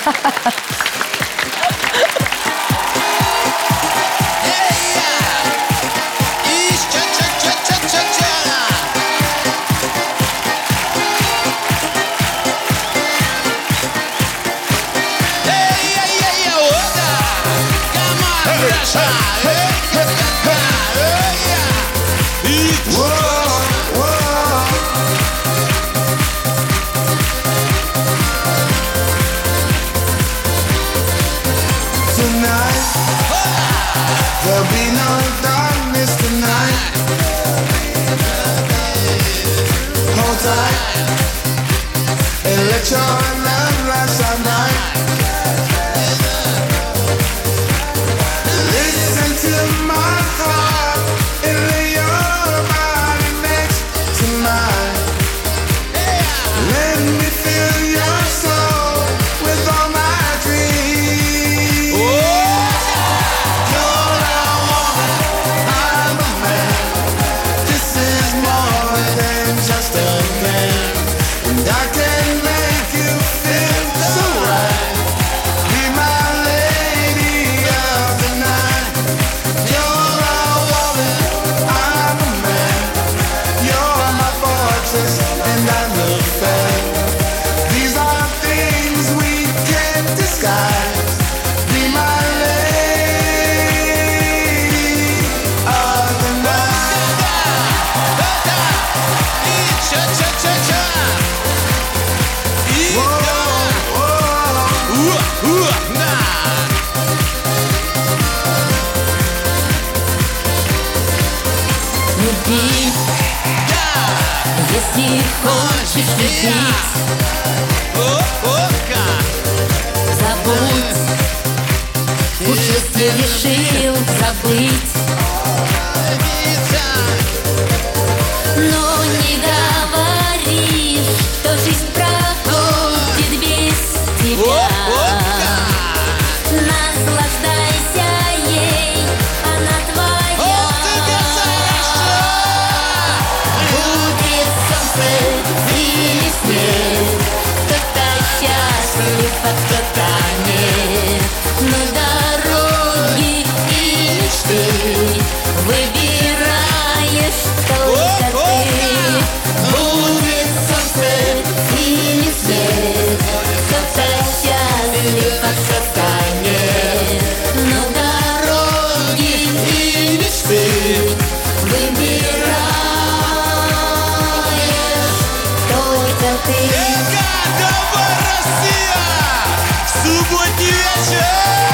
There'll be no darkness tonight. Hold tight and let your love last all night. Listen to my heart and lay your body next to mine. Let me fill your soul with all my dreams. You're a woman, I'm a man. This is more than just a game, and I can make you feel so right. Be my lady of the night. You're a woman, I'm a man. You're my fortress, and I'm the fan. These are things we can't disguise. Be my lady of the night. Люби, если хочешь любить, забудь, уж если решил забыть. Но не говори, что жизнь проходит без тебя. Наслаждайся ей, она твоя. Будет солнце или снег, кто-то счастлив, а кто-то нет. На дороге и мечты выбираешь только ты. Будет солнце или снег, кто-то счастлив, а кто-то нет. На дороге и мечты выбираешь только ты. Какова Россия? В субботний вечер!